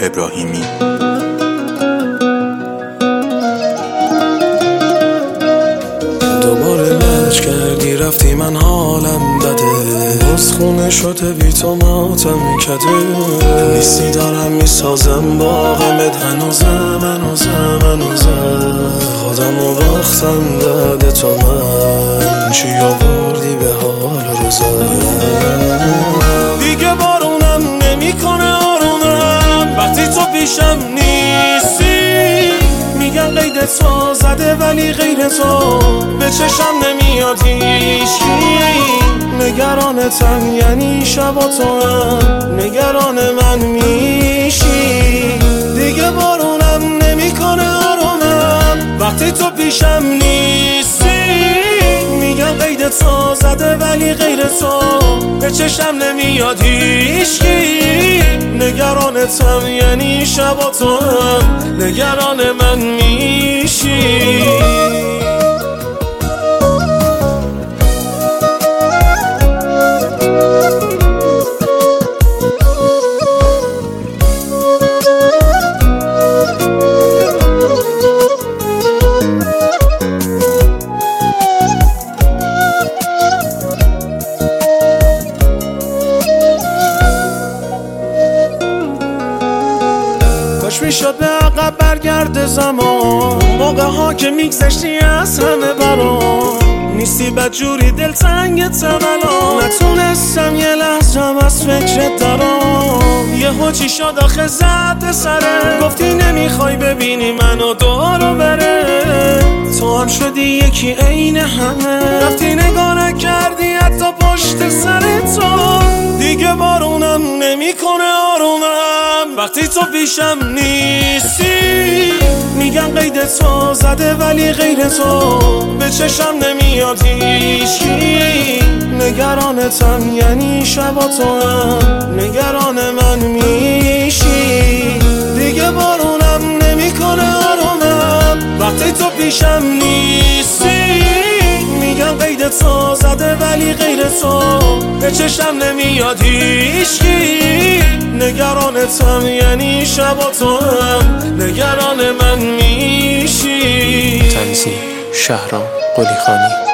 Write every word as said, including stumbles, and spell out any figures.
ابراهیمی. دوباره لج کردی رفتی من حالم بده، باز خونه شده بی تو ماتم کده. نیستی دارم میسازم با غمت هنوزم هنوزم هنوزم خودم و باختم داده تو من چی آوردی به حال روزم. دیگه بارونم نمیکنه آرومم وقتی تو پیشم نیستی. میگن قید تو زده ولی غیر تو به چشم نمیاد هیچکی. نگرانتم یعنی شبا تو هم نگران من میشی. دیگه بارونم نمیکنه آرومم وقتی تو پیشم نیستی. میگن قید تو زده ولی غیر تو به چشم نمیاد هیچکی. نگرانتم یعنی شبا تو هم نگران من میشی. کاش میشد به عقب برگرد زمان، موقع ها که میگذشتی از همه برام. نیستی بدجوری دلتنگتم الان، نتونستم یه لحظم از فکرت درام. یه ها چی شد آخه زد سره، گفتی نمیخوای ببینی منو دورو بره. تو هم شدی یکی عین همه، رفتی نگاه نکردی حتی پشت سر تو. دیگه بارونم نمیکنه آرومم وقتی تو پیشم نیستی. میگن قید تو زده ولی غیر تو به چشم نمیاد هیچکی. نگرانتم یعنی شبا تو هم نگران من میشی. دیگه بارونم نمیکنه آرومم وقتی تو پیشم نیستی. میگن قید تو زده ولی غیر تو به چشم نمیاد هیچکی. نگرانتم یعنی شبا تو هم نگران من میشی. تنظیم شهرام قلی خانی.